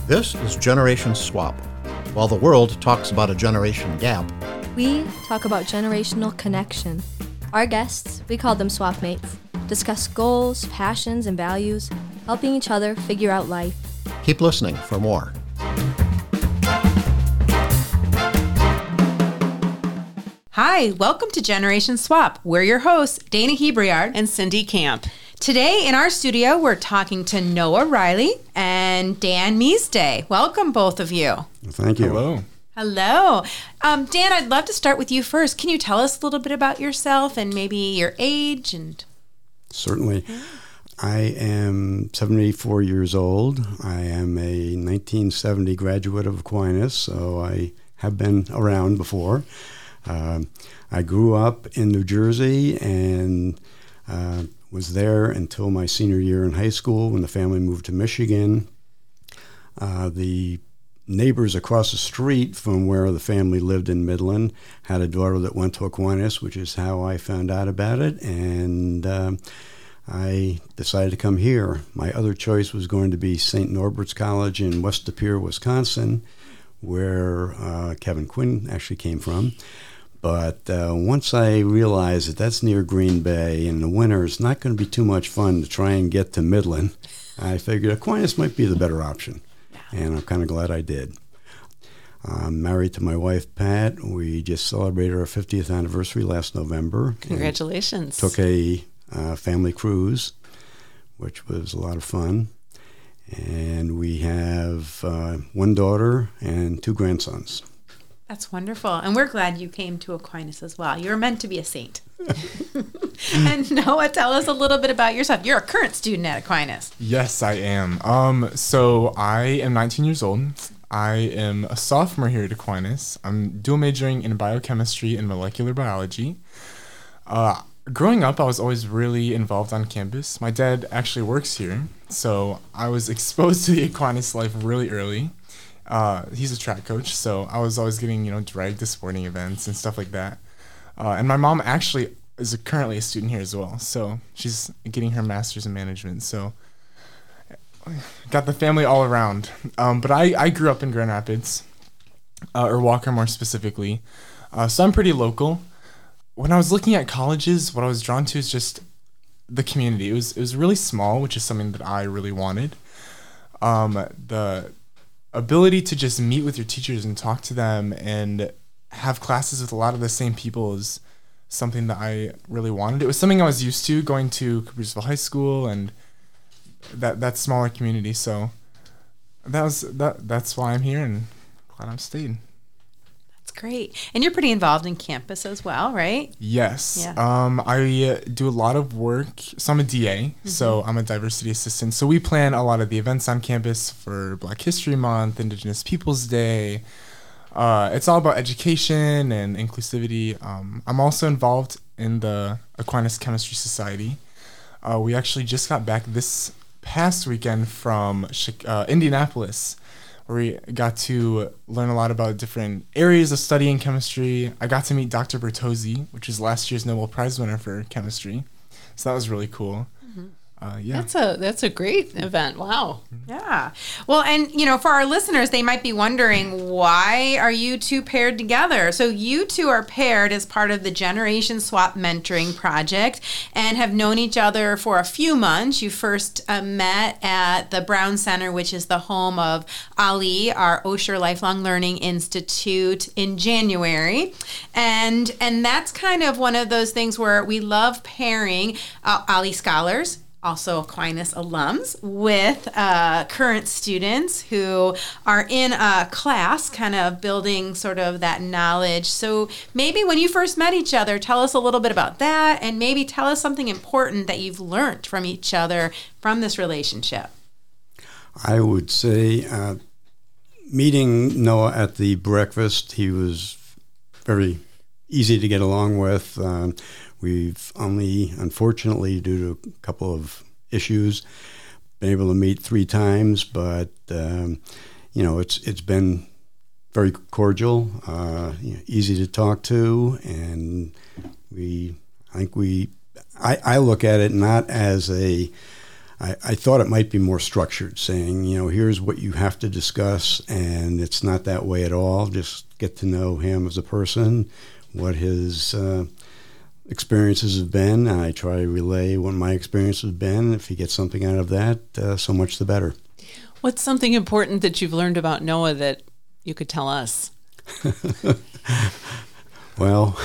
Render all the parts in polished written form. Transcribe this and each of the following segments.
This is Generation Swap. While the world talks about a generation gap, we talk about generational connection. Our guests, we call them swap mates, discuss goals, passions, and values, helping each other figure out life. Keep listening for more. Hi, welcome to Generation Swap. We're your hosts, Dana Hebriard and Cindy Camp. Today in our studio, we're talking to Noah Riley and Dan Meesday. Welcome, both of you. Thank you. Hello. Hello. Dan, I'd love to start with you first. Can you tell us a little bit about yourself and maybe your age? Certainly. I am 74 years old. I am a 1970 graduate of Aquinas, so I have been around before. I grew up in New Jersey and was there until my senior year in high school when the family moved to Michigan. The neighbors across the street from where the family lived in Midland had a daughter that went to Aquinas, which is how I found out about it, and I decided to come here. My other choice was going to be St. Norbert's College in West De Pere, Wisconsin, where Kevin Quinn actually came from. But once I realized that that's near Green Bay, and in the winter it's not going to be too much fun to try and get to Midland, I figured Aquinas might be the better option, and I'm kind of glad I did. I'm married to my wife, Pat. We just celebrated our 50th anniversary last November. Congratulations. Took a family cruise, which was a lot of fun. And we have one daughter and two grandsons. That's wonderful. And we're glad you came to Aquinas as well. You're meant to be a saint. And Noah, tell us a little bit about yourself. You're a current student at Aquinas. Yes, I am. So I am 19 years old. I am a sophomore here at Aquinas. I'm dual majoring in biochemistry and molecular biology. Growing up, I was always really involved on campus. My dad actually works here, so I was exposed to the Aquinas life really early. He's a track coach, so I was always getting, dragged to sporting events and stuff like that. And my mom actually is currently a student here as well, so she's getting her master's in management. So got the family all around. But I grew up in Grand Rapids, or Walker more specifically, so I'm pretty local. When I was looking at colleges, what I was drawn to is just the community. It was really small, which is something that I really wanted. The ability to just meet with your teachers and talk to them and have classes with a lot of the same people is something that I really wanted. It was something I was used to going to Coopersville High School and that smaller community. So that's why I'm here and glad I've stayed. Great. And you're pretty involved in campus as well, right? Yes. Yeah. I do a lot of work. So I'm a DA, so I'm a diversity assistant. So we plan a lot of the events on campus for Black History Month, Indigenous Peoples Day. It's all about education and inclusivity. I'm also involved in the Aquinas Chemistry Society. We actually just got back this past weekend from Indianapolis, where we got to learn a lot about different areas of studying chemistry. I got to meet Dr. Bertozzi, which is last year's Nobel Prize winner for chemistry. So that was really cool. Yeah. That's a great event. Wow. Yeah. Well, and, for our listeners, they might be wondering, why are you two paired together? So you two are paired as part of the Generation Swap Mentoring Project and have known each other for a few months. You first met at the Brown Center, which is the home of Ali, our Osher Lifelong Learning Institute, in January. And that's kind of one of those things where we love pairing Ali scholars, also Aquinas alums, with current students who are in a class kind of building sort of that knowledge. So maybe when you first met each other, tell us a little bit about that, and maybe tell us something important that you've learned from each other from this relationship. I would say meeting Noah at the breakfast, he was very easy to get along with. We've only, unfortunately, due to a couple of issues, been able to meet 3 times, but it's been very cordial, easy to talk to, and I look at it not as a I thought it might be more structured, saying, here's what you have to discuss, and it's not that way at all. Just get to know him as a person, what his experiences have been, and I try to relay what my experience has been. If he gets something out of that, so much the better. What's something important that you've learned about Noah that you could tell us? Well,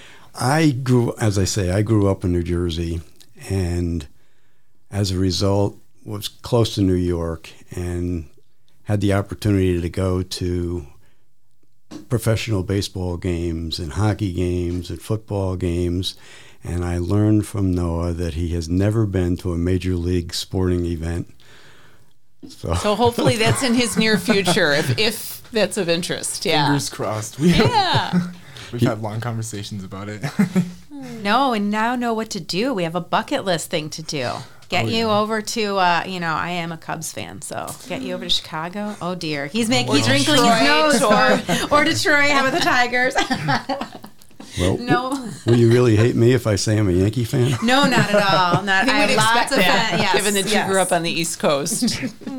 I grew up in New Jersey, and as a result was close to New York and had the opportunity to go to professional baseball games and hockey games and football games. And I learned from Noah that he has never been to a major league sporting event. So hopefully that's in his near future, if that's of interest. Yeah. Fingers crossed. We've had long conversations about it. No, and now know what to do. We have a bucket list thing to do. Get you over to, I am a Cubs fan, so get you over to Chicago. Oh dear, he's wrinkling his nose. Or Detroit. How about the Tigers? Well, no. Will you really hate me if I say I'm a Yankee fan? No, not at all. Not. I would have lots of fans. Yes, given that you grew up on the East Coast.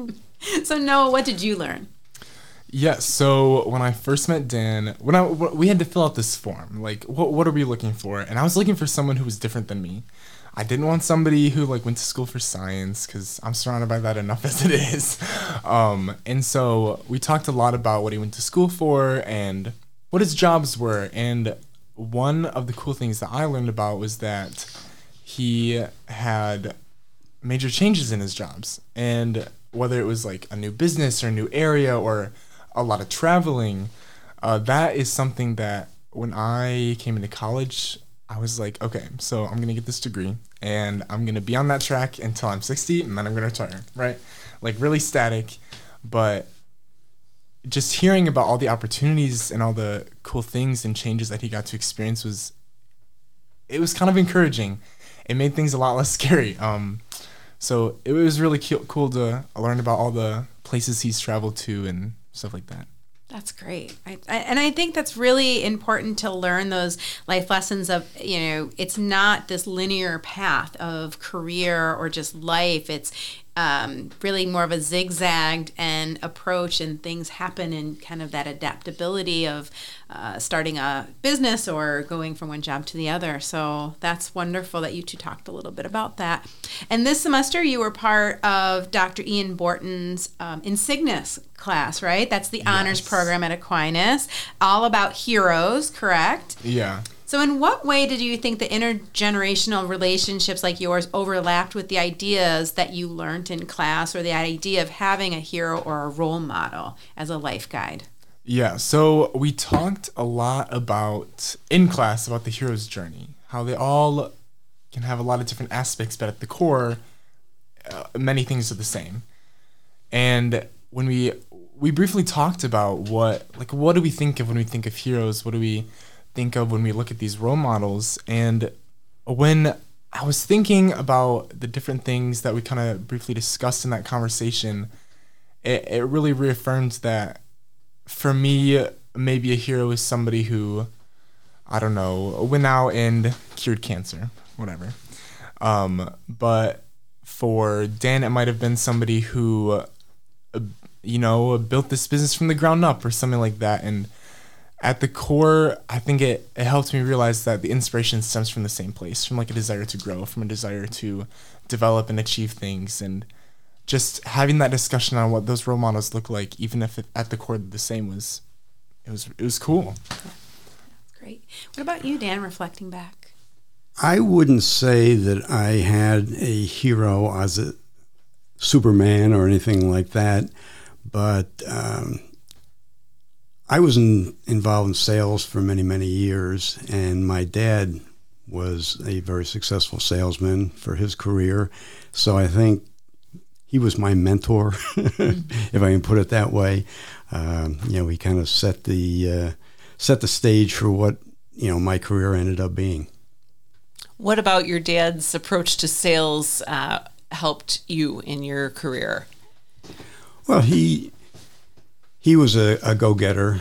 So Noah, what did you learn? Yeah, so when I first met Dan, we had to fill out this form, like, what are we looking for? And I was looking for someone who was different than me. I didn't want somebody who went to school for science, because I'm surrounded by that enough as it is. And so we talked a lot about what he went to school for and what his jobs were. And one of the cool things that I learned about was that he had major changes in his jobs. And whether it was a new business or a new area or a lot of traveling, that is something that when I came into college, I was like, okay, so I'm going to get this degree and I'm going to be on that track until I'm 60 and then I'm going to retire, right? Really static. But just hearing about all the opportunities and all the cool things and changes that he got to experience was kind of encouraging. It made things a lot less scary. So it was really cool to learn about all the places he's traveled to and stuff like that. That's great. And I think that's really important to learn those life lessons of, it's not this linear path of career or just life. It's really more of a zigzagged and approach, and things happen in kind of that adaptability of starting a business or going from one job to the other. So that's wonderful that you two talked a little bit about that. And this semester you were part of Dr. Ian Borton's Insignis class, right? That's the honors program at Aquinas, all about heroes, correct? Yeah. So in what way did you think the intergenerational relationships like yours overlapped with the ideas that you learned in class, or the idea of having a hero or a role model as a life guide? Yeah, so we talked a lot in class about the hero's journey, how they all can have a lot of different aspects, but at the core, many things are the same. And when we briefly talked about what do we think of when we think of heroes, what do we think of when we look at these role models. And when I was thinking about the different things that we kind of briefly discussed in that conversation, it really reaffirmed that for me, maybe a hero is somebody who, I don't know, went out and cured cancer, whatever. But for Dan, it might have been somebody who, built this business from the ground up or something like that. And at the core, I think it helped me realize that the inspiration stems from the same place, from a desire to grow, from a desire to develop and achieve things. And just having that discussion on what those role models look like, even if at the core the same, was cool. Great. What about you, Dan, reflecting back? I wouldn't say that I had a hero as a Superman or anything like that, but I was involved in sales for many, many years, and my dad was a very successful salesman for his career. So I think he was my mentor, if I can put it that way. He kind of set the stage for what my career ended up being. What about your dad's approach to sales helped you in your career? Well, he was a go-getter.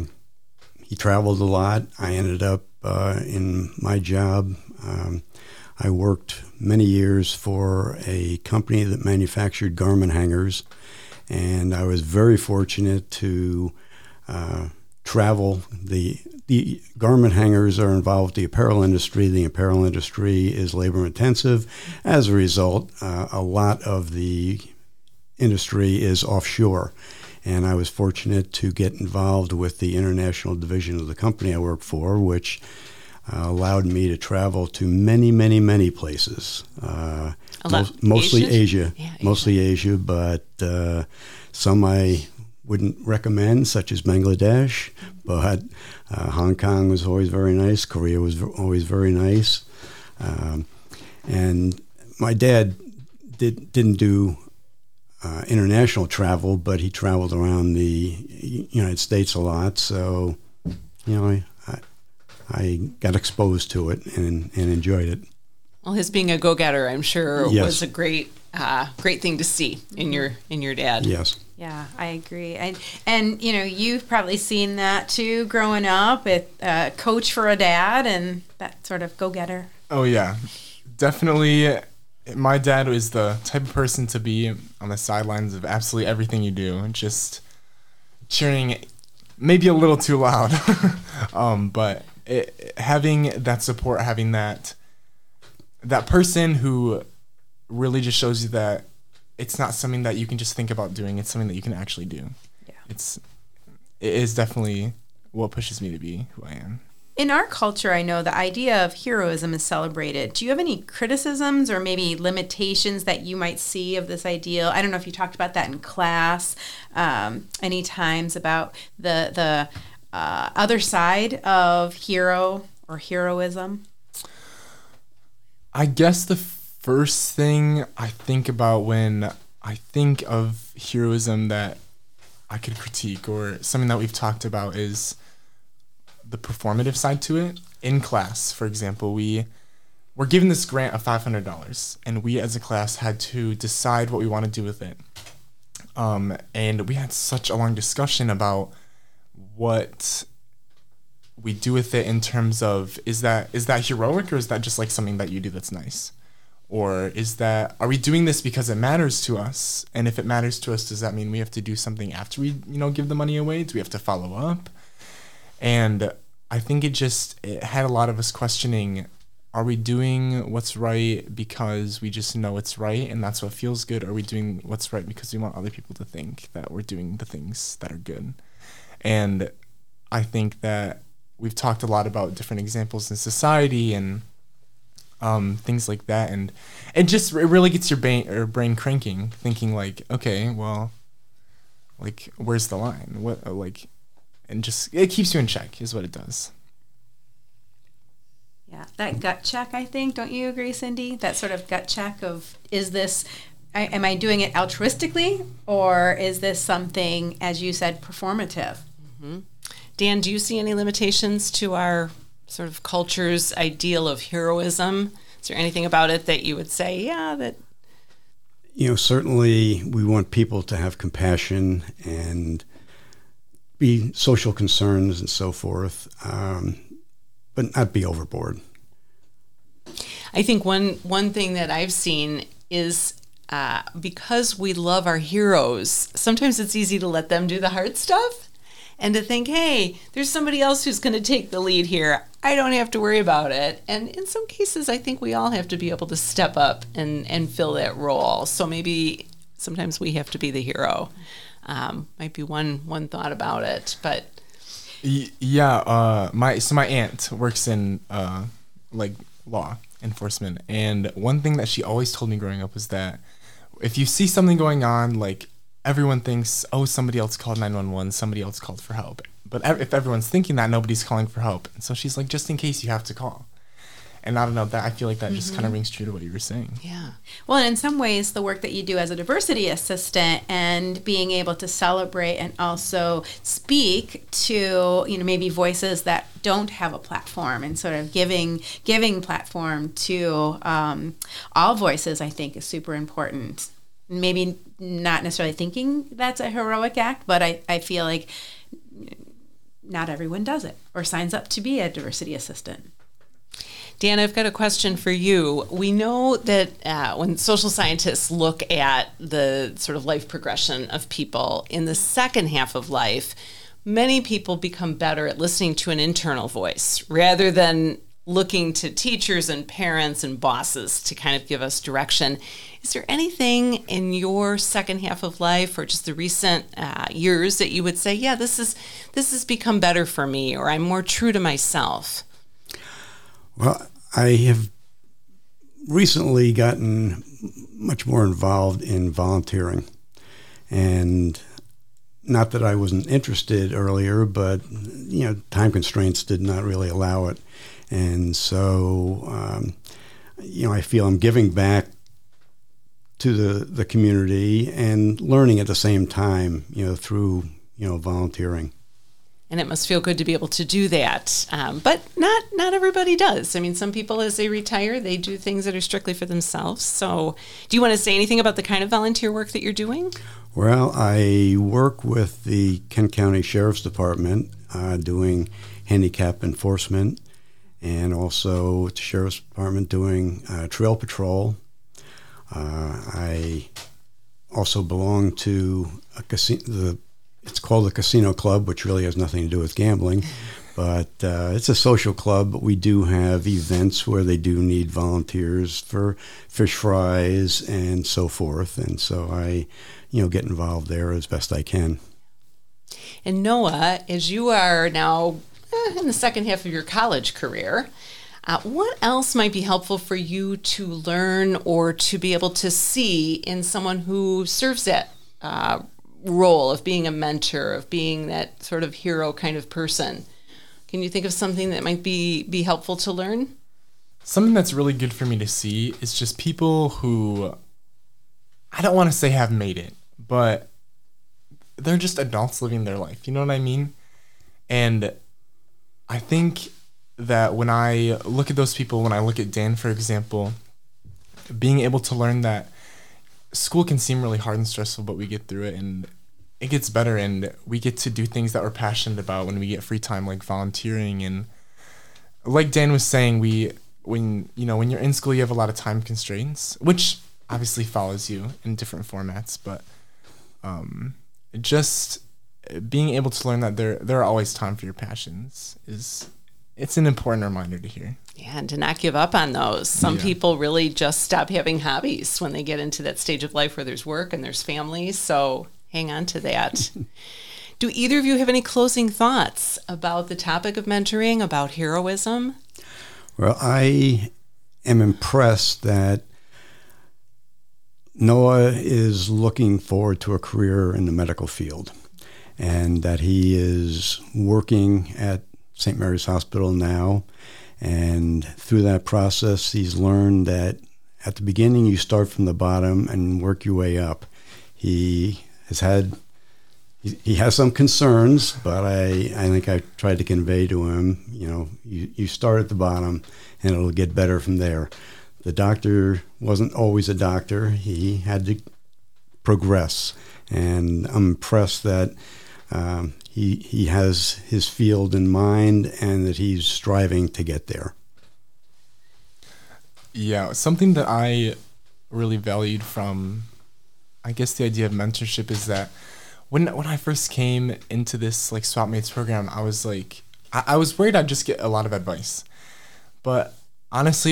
He traveled a lot. I ended up in my job. I worked many years for a company that manufactured garment hangers, and I was very fortunate to travel. The garment hangers are involved with the apparel industry. The apparel industry is labor intensive. As a result, a lot of the industry is offshore. And I was fortunate to get involved with the international division of the company I worked for, which allowed me to travel to many, many, many places. Mostly Asia. Yeah, mostly Asia, but some I wouldn't recommend, such as Bangladesh. But Hong Kong was always very nice. Korea was always very nice. And my dad didn't do international travel, but he traveled around the United States a lot. So, I got exposed to it and enjoyed it. Well, his being a go-getter, I'm sure, Yes. was a great thing to see in your dad. Yes. Yeah, I agree. And you've probably seen that too growing up, with a coach for a dad and that sort of go-getter. Oh, yeah. Definitely, my dad was the type of person to be on the sidelines of absolutely everything you do, just cheering maybe a little too loud. But having that support, having that person who really just shows you that it's not something that you can just think about doing, it's something that you can actually do. Yeah. It is definitely what pushes me to be who I am. In our culture, I know the idea of heroism is celebrated. Do you have any criticisms or maybe limitations that you might see of this ideal? I don't know if you talked about that in class any times about the other side of hero or heroism. I guess the first thing I think about when I think of heroism that I could critique, or something that we've talked about, is the performative side to it. In class, for example, we were given this grant of $500, and we as a class had to decide what we want to do with it. And we had such a long discussion about what we do with it, in terms of, is that heroic, or is that just like something that you do that's nice? Or are we doing this because it matters to us? And if it matters to us, does that mean we have to do something after we, give the money away? Do we have to follow up? And I think it had a lot of us questioning, are we doing what's right because we just know it's right and that's what feels good? Or are we doing what's right because we want other people to think that we're doing the things that are good? And I think that we've talked a lot about different examples in society and things like that, and it really gets your brain cranking, thinking like, okay, well, like, where's the line? What, like, and just, it keeps you in check, is what it does. Yeah, that gut check, I think. Don't you agree, Cindy? That sort of gut check of, am I doing it altruistically, or is this something, as you said, performative? Mm-hmm. Dan, do you see any limitations to our sort of culture's ideal of heroism? Is there anything about it that you would say, yeah, that... Certainly we want people to have compassion and be social concerns and so forth, but not be overboard. I think one thing that I've seen is because we love our heroes, sometimes it's easy to let them do the hard stuff and to think, hey, there's somebody else who's going to take the lead here. I don't have to worry about it. And in some cases, I think we all have to be able to step up and fill that role. So maybe sometimes we have to be the hero. Might be one thought about it, but... Yeah, my aunt works in like law enforcement, and one thing that she always told me growing up was that if you see something going on, like, everyone thinks, oh, somebody else called 911, somebody else called for help. But if everyone's thinking that, nobody's calling for help. And so she's like, just in case you have to call. And I don't know, that I feel like that just kind of rings true to what you were saying. Yeah. Well, and in some ways, the work that you do as a diversity assistant and being able to celebrate and also speak to, maybe voices that don't have a platform, and sort of giving platform to all voices, I think, is super important. Maybe not necessarily thinking that's a heroic act, but I feel like not everyone does it or signs up to be a diversity assistant. Dan, I've got a question for you. We know that when social scientists look at the sort of life progression of people in the second half of life, many people become better at listening to an internal voice rather than looking to teachers and parents and bosses to kind of give us direction. Is there anything in your second half of life or just the recent years that you would say, yeah, this has become better for me, or I'm more true to myself? Well, I have recently gotten much more involved in volunteering. And not that I wasn't interested earlier, but, time constraints did not really allow it. And so, I feel I'm giving back to the community and learning at the same time, through, volunteering. And it must feel good to be able to do that. But not everybody does. I mean, some people, as they retire, they do things that are strictly for themselves. So do you want to say anything about the kind of volunteer work that you're doing? Well, I work with the Kent County Sheriff's Department doing handicap enforcement, and also with the Sheriff's Department doing trail patrol. I also belong to a casino. It's called the Casino Club, which really has nothing to do with gambling, but it's a social club. But we do have events where they do need volunteers for fish fries and so forth, and so I, get involved there as best I can. And Noah, as you are now in the second half of your college career, what else might be helpful for you to learn or to be able to see in someone who serves that role of being a mentor, of being that sort of hero kind of person? Can you think of something that might be helpful to learn? Something that's really good for me to see is just people who, I don't want to say have made it, but they're just adults living their life. You know what I mean? And I think that when I look at those people, when I look at Dan, for example, being able to learn that school can seem really hard and stressful, but we get through it and it gets better, and we get to do things that we're passionate about when we get free time, like volunteering. And like Dan was saying, when you're in school, you have a lot of time constraints, which obviously follows you in different formats, but just being able to learn that there are always time for your passions it's an important reminder to hear. Yeah, and to not give up on those. Some people really just stop having hobbies when they get into that stage of life where there's work and there's family, so hang on to that. Do either of you have any closing thoughts about the topic of mentoring, about heroism? Well, I am impressed that Noah is looking forward to a career in the medical field, and that he is working at St. Mary's Hospital now. And through that process, he's learned that at the beginning, you start from the bottom and work your way up. He has some concerns, but I think I tried to convey to him, you start at the bottom and it'll get better from there. The doctor wasn't always a doctor. He had to progress. And I'm impressed that he has his field in mind and that he's striving to get there. Yeah, something that I really valued from, I guess, the idea of mentorship is that when I first came into this like Swap Mates program, I was like, I was worried I'd just get a lot of advice. But honestly,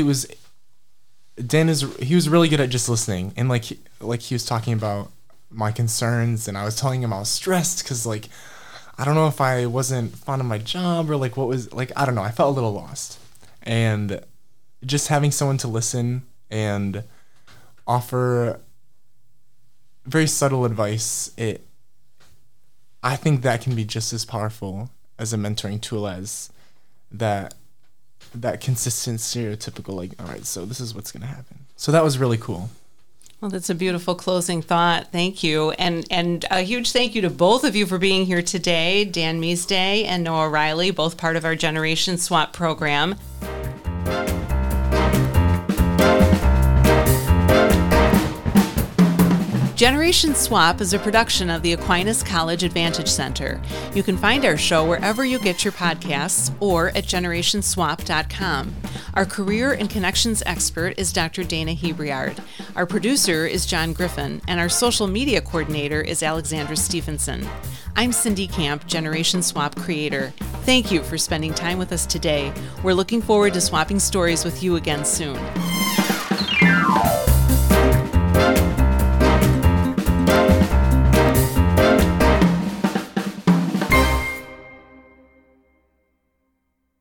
he was really good at just listening. And like he was talking about my concerns, and I was telling him I was stressed because like, I don't know if I wasn't fond of my job or like what was like, I don't know. I felt a little lost. And just having someone to listen and offer very subtle advice, I think that can be just as powerful as a mentoring tool as that consistent stereotypical, like, all right, so this is what's going to happen. So that was really cool. Well, that's a beautiful closing thought. Thank you. And a huge thank you to both of you for being here today, Dan Measday and Noah Riley, both part of our Generation Swap program. Generation Swap is a production of the Aquinas College Advantage Center. You can find our show wherever you get your podcasts or at generationswap.com. Our career and connections expert is Dr. Dana Hebriard. Our producer is John Griffin, and our social media coordinator is Alexandra Stevenson. I'm Cindy Camp, Generation Swap creator. Thank you for spending time with us today. We're looking forward to swapping stories with you again soon.